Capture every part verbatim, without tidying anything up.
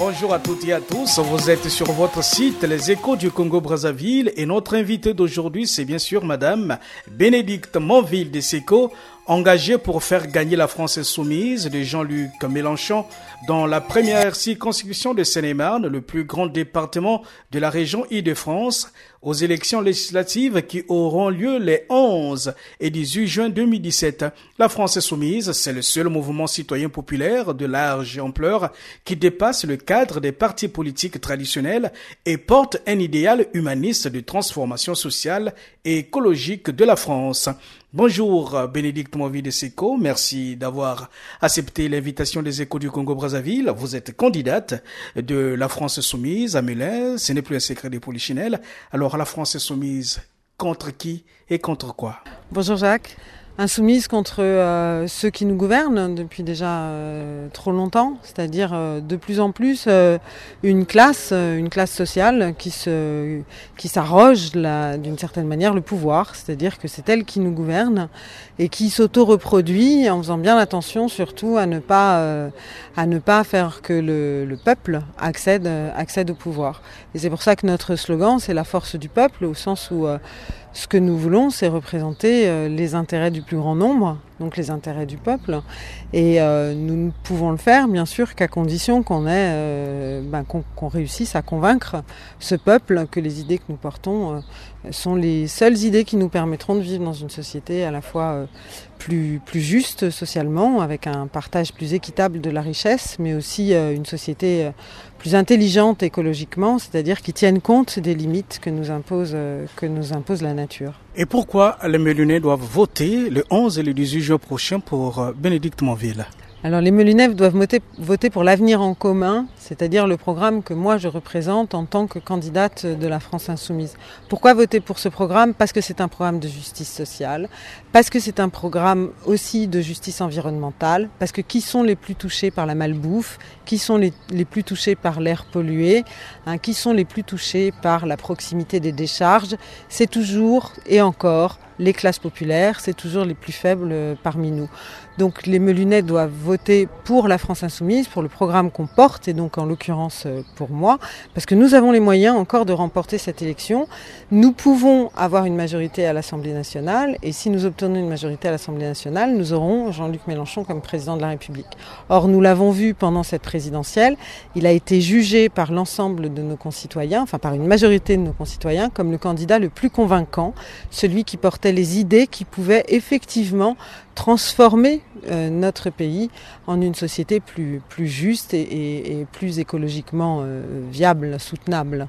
Bonjour à toutes et à tous, vous êtes sur votre site Les Échos du Congo-Brazzaville et notre invité d'aujourd'hui c'est bien sûr Madame Bénédicte Monville de Seko, engagée pour faire gagner la France insoumise de Jean-Luc Mélenchon dans la première circonscription de Seine-et-Marne, le plus grand département de la région Île-de-France, aux élections législatives qui auront lieu les onze et dix-huit juin deux mille dix-sept. La France insoumise, c'est le seul mouvement citoyen populaire de large ampleur qui dépasse le cadre des partis politiques traditionnels et porte un idéal humaniste de transformation sociale et écologique de la France. Bonjour Bénédicte Monville de Seko, merci d'avoir accepté l'invitation des Échos du Congo-Brazzaville. Vous êtes candidate de la France insoumise à Melun, ce n'est plus un secret de polichinelle. Alors la France insoumise, contre qui et contre quoi? Bonjour Jacques. Insoumise contre euh, ceux qui nous gouvernent depuis déjà euh, trop longtemps, c'est-à-dire euh, de plus en plus euh, une classe, euh, une classe sociale qui se, qui s'arroge la, d'une certaine manière le pouvoir, c'est-à-dire que c'est elle qui nous gouverne et qui s'auto-reproduit en faisant bien attention surtout à ne pas, euh, à ne pas faire que le, le peuple accède, accède au pouvoir. Et c'est pour ça que notre slogan c'est la force du peuple, au sens où euh, ce que nous voulons, c'est représenter euh, les intérêts du plus grand nombre, donc les intérêts du peuple. Et euh, nous ne pouvons le faire, bien sûr, qu'à condition qu'on ait, euh, ben, qu'on, qu'on réussisse à convaincre ce peuple que les idées que nous portons euh, sont les seules idées qui nous permettront de vivre dans une société à la fois euh, plus, plus juste socialement, avec un partage plus équitable de la richesse, mais aussi euh, une société euh, plus intelligente écologiquement, c'est-à-dire qui tienne compte des limites que nous impose, euh, que nous impose la nature. Et pourquoi les Melunais doivent voter le onze et le dix-huit juin prochain pour Bénédicte Monville? Alors les Melunais doivent voter, voter pour l'avenir en commun, c'est-à-dire le programme que moi je représente en tant que candidate de la France insoumise. Pourquoi voter pour ce programme? Parce que c'est un programme de justice sociale, parce que c'est un programme aussi de justice environnementale, parce que qui sont les plus touchés par la malbouffe, qui sont les, les plus touchés par l'air pollué, hein, qui sont les plus touchés par la proximité des décharges, c'est toujours et encore les classes populaires, c'est toujours les plus faibles parmi nous. Donc les Melunais doivent voter pour la France insoumise, pour le programme qu'on porte, et donc en l'occurrence pour moi, parce que nous avons les moyens encore de remporter cette élection. Nous pouvons avoir une majorité à l'Assemblée nationale, et si nous obtenons une majorité à l'Assemblée nationale, nous aurons Jean-Luc Mélenchon comme président de la République. Or, nous l'avons vu pendant cette présidentielle, il a été jugé par l'ensemble de nos concitoyens, enfin par une majorité de nos concitoyens, comme le candidat le plus convaincant, celui qui portait les idées qui pouvaient effectivement transformer euh, notre pays en une société plus, plus juste et, et, et plus écologiquement euh, viable, soutenable.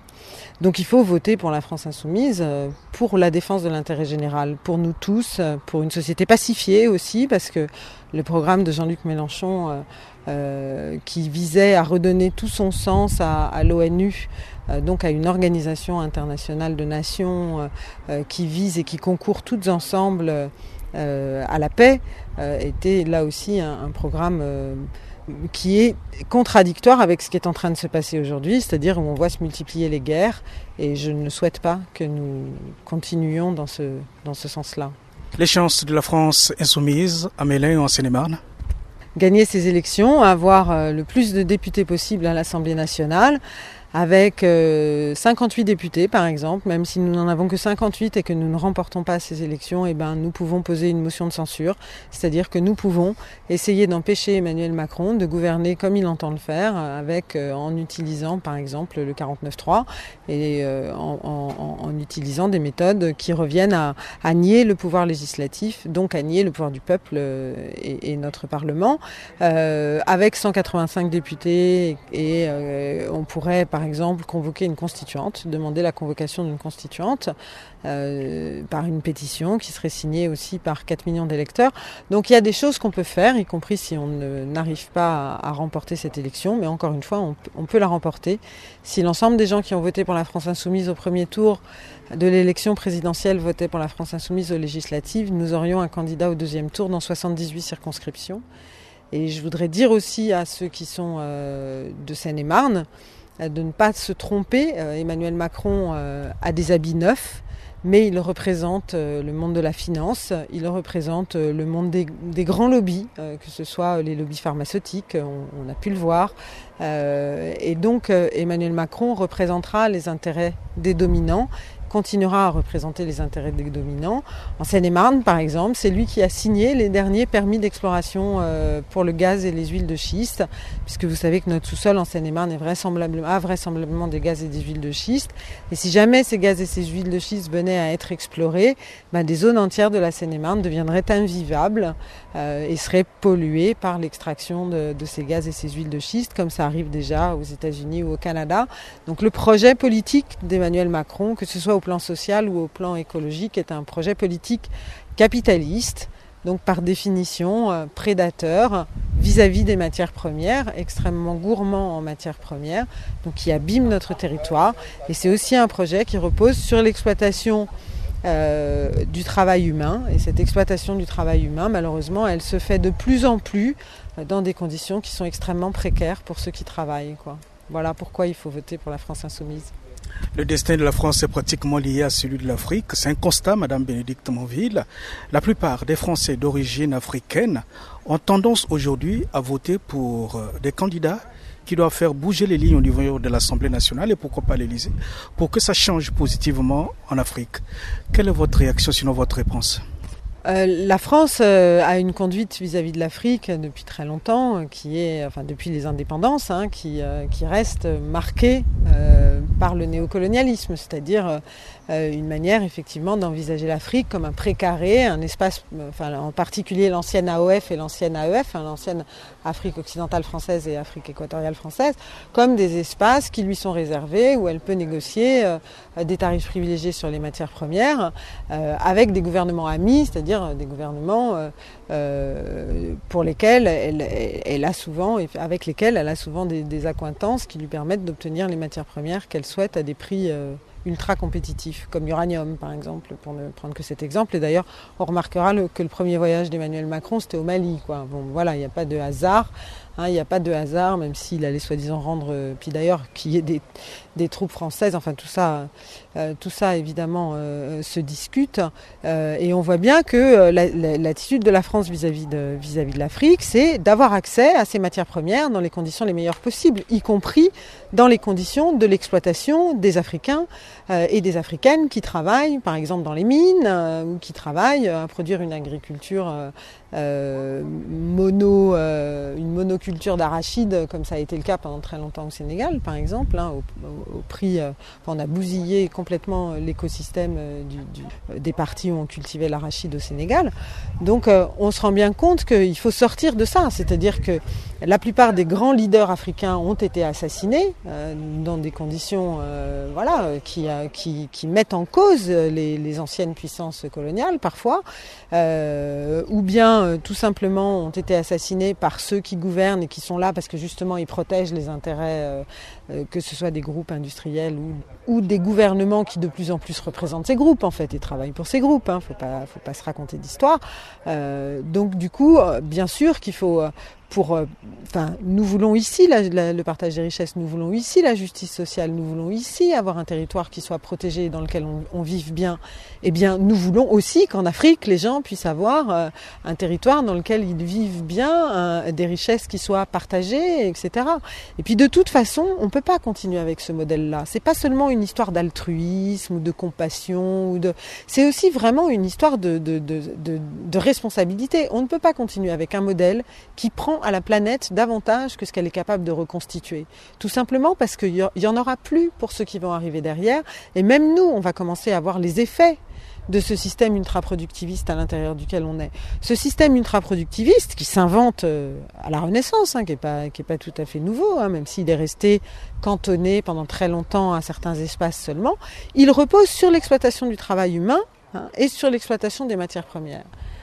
Donc il faut voter pour la France insoumise, euh, pour la défense de l'intérêt général, pour nous tous, euh, pour une société pacifiée aussi, parce que le programme de Jean-Luc Mélenchon euh, euh, qui visait à redonner tout son sens à, à l'ONU, euh, donc à une organisation internationale de nations euh, qui vise et qui concourt toutes ensemble euh, Euh, à la paix, euh, était là aussi un, un programme euh, qui est contradictoire avec ce qui est en train de se passer aujourd'hui, c'est-à-dire où on voit se multiplier les guerres, et je ne souhaite pas que nous continuions dans ce, dans ce sens-là. Les chances de la France insoumise à Melun en Seine-et-Marne? Gagner ces élections, avoir euh, le plus de députés possible à l'Assemblée nationale, avec euh, cinquante-huit députés par exemple, même si nous n'en avons que cinquante-huit et que nous ne remportons pas ces élections, eh ben, nous pouvons poser une motion de censure, c'est-à-dire que nous pouvons essayer d'empêcher Emmanuel Macron de gouverner comme il entend le faire, avec, euh, en utilisant par exemple le quarante-neuf trois et euh, en, en, en utilisant des méthodes qui reviennent à, à nier le pouvoir législatif, donc à nier le pouvoir du peuple euh, et, et notre Parlement. Euh, avec cent quatre-vingt-cinq députés et euh, on pourrait par exemple convoquer une constituante, demander la convocation d'une constituante euh, par une pétition qui serait signée aussi par quatre millions d'électeurs. Donc il y a des choses qu'on peut faire, y compris si on ne, n'arrive pas à, à remporter cette élection, mais encore une fois on, on peut la remporter si l'ensemble des gens qui ont voté pour la France insoumise au premier tour de l'élection présidentielle votaient pour la France insoumise aux législatives. Nous aurions un candidat au deuxième tour dans soixante-dix-huit circonscriptions. Et je voudrais dire aussi à ceux qui sont euh, de Seine-et-Marne de ne pas se tromper. Euh, Emmanuel Macron euh, a des habits neufs, mais il représente le monde de la finance, il représente le monde des, des grands lobbies, que ce soit les lobbies pharmaceutiques, on, on a pu le voir. Euh, et donc Emmanuel Macron représentera les intérêts des dominants, continuera à représenter les intérêts des dominants. En Seine-et-Marne, par exemple, c'est lui qui a signé les derniers permis d'exploration euh, pour le gaz et les huiles de schiste, puisque vous savez que notre sous-sol en Seine-et-Marne est vraisemblablement, a vraisemblablement des gaz et des huiles de schiste. Et si jamais ces gaz et ces huiles de schiste venaient à être explorés, ben, des zones entières de la Seine-et-Marne deviendraient invivables euh, et seraient polluées par l'extraction de, de ces gaz et ces huiles de schiste, comme ça arrive déjà aux États-Unis ou au Canada. Donc le projet politique d'Emmanuel Macron, que ce soit au plan social ou au plan écologique, est un projet politique capitaliste, donc par définition euh, prédateur vis-à-vis des matières premières, extrêmement gourmand en matières premières, donc qui abîme notre territoire. Et c'est aussi un projet qui repose sur l'exploitation euh, du travail humain. Et cette exploitation du travail humain, malheureusement, elle se fait de plus en plus dans des conditions qui sont extrêmement précaires pour ceux qui travaillent, quoi. Voilà pourquoi il faut voter pour la France insoumise. Le destin de la France est pratiquement lié à celui de l'Afrique. C'est un constat, Madame Bénédicte Monville. La plupart des Français d'origine africaine ont tendance aujourd'hui à voter pour des candidats qui doivent faire bouger les lignes au niveau de l'Assemblée nationale et pourquoi pas l'Élysée, pour que ça change positivement en Afrique. Quelle est votre réaction, sinon votre réponse ? Euh, la France euh, a une conduite vis-à-vis de l'Afrique depuis très longtemps, euh, qui est, enfin depuis les indépendances, hein, qui, euh, qui reste marquée euh, par le néocolonialisme, c'est-à-dire euh, une manière effectivement d'envisager l'Afrique comme un précaré, un espace, enfin en particulier l'ancienne A O F et l'ancienne A E F, hein, l'ancienne Afrique occidentale française et Afrique équatoriale française, comme des espaces qui lui sont réservés où elle peut négocier euh, des tarifs privilégiés sur les matières premières euh, avec des gouvernements amis, c'est-à-dire des gouvernements euh, euh, pour lesquels elle, elle a souvent, avec lesquels elle a souvent des, des accointances qui lui permettent d'obtenir les matières premières qu'elle souhaite à des prix euh, ultra compétitifs, comme l'uranium par exemple, pour ne prendre que cet exemple. Et d'ailleurs, on remarquera le, que le premier voyage d'Emmanuel Macron, c'était au Mali, quoi. Bon, voilà, il n'y a pas de hasard. Il n'y hein, a pas de hasard, même s'il allait soi-disant rendre, euh, puis d'ailleurs qu'il y ait des, des troupes françaises, enfin tout ça, euh, tout ça évidemment euh, se discute. Euh, et on voit bien que euh, la, la, l'attitude de la France vis-à-vis de, vis-à-vis de l'Afrique, c'est d'avoir accès à ces matières premières dans les conditions les meilleures possibles, y compris dans les conditions de l'exploitation des Africains euh, et des Africaines qui travaillent, par exemple dans les mines, euh, ou qui travaillent à produire une agriculture euh, euh, mono, euh, une mono culture d'arachide, comme ça a été le cas pendant très longtemps au Sénégal, par exemple, hein, au, au, au prix, euh, on a bousillé complètement l'écosystème euh, du, du, des parties où on cultivait l'arachide au Sénégal. Donc euh, on se rend bien compte qu'il faut sortir de ça, c'est-à-dire que la plupart des grands leaders africains ont été assassinés euh, dans des conditions euh, voilà, qui, euh, qui, qui mettent en cause les, les anciennes puissances coloniales parfois, euh, ou bien euh, tout simplement ont été assassinés par ceux qui gouvernent et qui sont là parce que justement ils protègent les intérêts, euh, euh, que ce soit des groupes industriels ou, ou des gouvernements qui de plus en plus représentent ces groupes en fait et travaillent pour ces groupes. Hein, faut pas, faut pas se raconter d'histoire. Euh, donc du coup, euh, bien sûr qu'il faut... Euh, Pour, euh, enfin, nous voulons ici la, la, le partage des richesses, nous voulons ici la justice sociale, nous voulons ici avoir un territoire qui soit protégé et dans lequel on, on vive bien. Eh bien, nous voulons aussi qu'en Afrique, les gens puissent avoir euh, un territoire dans lequel ils vivent bien, un, des richesses qui soient partagées, et cetera. Et puis, de toute façon, on ne peut pas continuer avec ce modèle-là. C'est pas seulement une histoire d'altruisme ou de compassion, ou de... c'est aussi vraiment une histoire de, de, de, de, de responsabilité. On ne peut pas continuer avec un modèle qui prend à la planète davantage que ce qu'elle est capable de reconstituer. Tout simplement parce qu'il y en aura plus pour ceux qui vont arriver derrière. Et même nous, on va commencer à voir les effets de ce système ultra-productiviste à l'intérieur duquel on est. Ce système ultra-productiviste qui s'invente à la Renaissance, hein, qui n'est pas, qui est pas tout à fait nouveau, hein, même s'il est resté cantonné pendant très longtemps à certains espaces seulement, il repose sur l'exploitation du travail humain, hein, et sur l'exploitation des matières premières.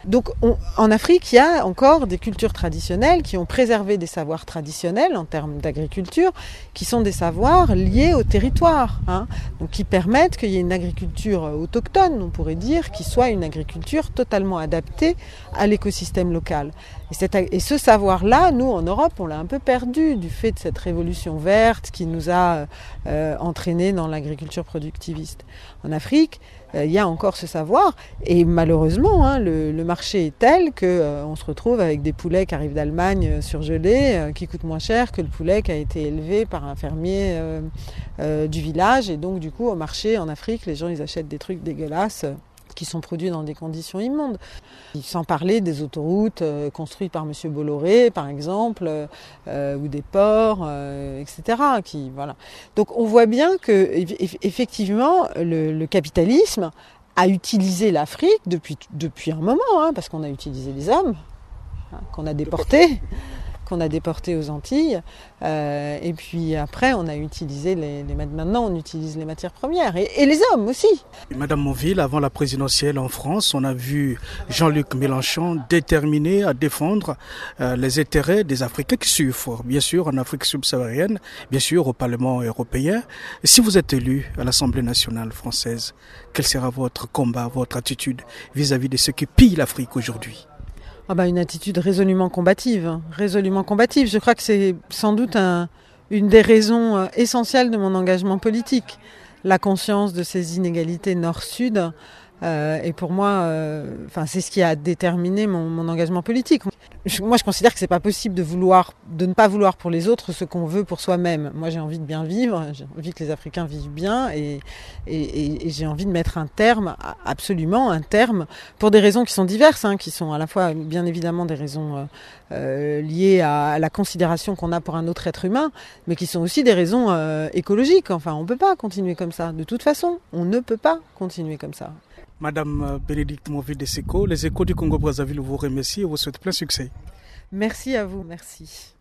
Donc on, en Afrique, il y a encore des cultures traditionnelles qui ont préservé des savoirs traditionnels en termes d'agriculture, qui sont des savoirs liés au territoire, hein, donc qui permettent qu'il y ait une agriculture autochtone, on pourrait dire, qui soit une agriculture totalement adaptée à l'écosystème local. Et, cette, et ce savoir-là, nous en Europe, on l'a un peu perdu du fait de cette révolution verte qui nous a euh, entraînés dans l'agriculture productiviste. En Afrique, il euh, y a encore ce savoir et malheureusement hein, le, le marché est tel qu'on euh, se retrouve avec des poulets qui arrivent d'Allemagne euh, surgelés euh, qui coûtent moins cher que le poulet qui a été élevé par un fermier euh, euh, du village et donc du coup au marché en Afrique les gens ils achètent des trucs dégueulasses euh, qui sont produits dans des conditions immondes. Sans parler des autoroutes euh, construites par Monsieur Bolloré, par exemple, euh, ou des ports, euh, et cetera. Qui, voilà. Donc on voit bien que effectivement le, le capitalisme a utilisé l'Afrique depuis, depuis un moment, hein, parce qu'on a utilisé les hommes, hein, qu'on a déportés. qu'on a déporté aux Antilles, euh, et puis après on a utilisé les, les maintenant on utilise les matières premières et, et les hommes aussi. Madame Monville, avant la présidentielle en France, on a vu Jean-Luc Mélenchon déterminé à défendre euh, les intérêts des Africains qui souffrent, bien sûr en Afrique subsaharienne, bien sûr au Parlement européen. Si vous êtes élu à l'Assemblée nationale française, quel sera votre combat, votre attitude vis-à-vis de ceux qui pillent l'Afrique aujourd'hui? Ah bah une attitude résolument combative, résolument combative. Je crois que c'est sans doute un, une des raisons essentielles de mon engagement politique. La conscience de ces inégalités nord-sud euh, et pour moi, euh, enfin c'est ce qui a déterminé mon, mon engagement politique. Je, moi, je considère que c'est pas possible de vouloir, de ne pas vouloir pour les autres ce qu'on veut pour soi-même. Moi, j'ai envie de bien vivre, j'ai envie que les Africains vivent bien, et, et, et, et j'ai envie de mettre un terme, absolument un terme, pour des raisons qui sont diverses, hein, qui sont à la fois, bien évidemment, des raisons euh, liées à, à la considération qu'on a pour un autre être humain, mais qui sont aussi des raisons euh, écologiques. Enfin, on peut pas continuer comme ça. De toute façon, on ne peut pas continuer comme ça. Madame Bénédicte Monville de Seko, les Échos du Congo-Brazzaville vous remercient et vous souhaitent plein succès. Merci à vous, merci.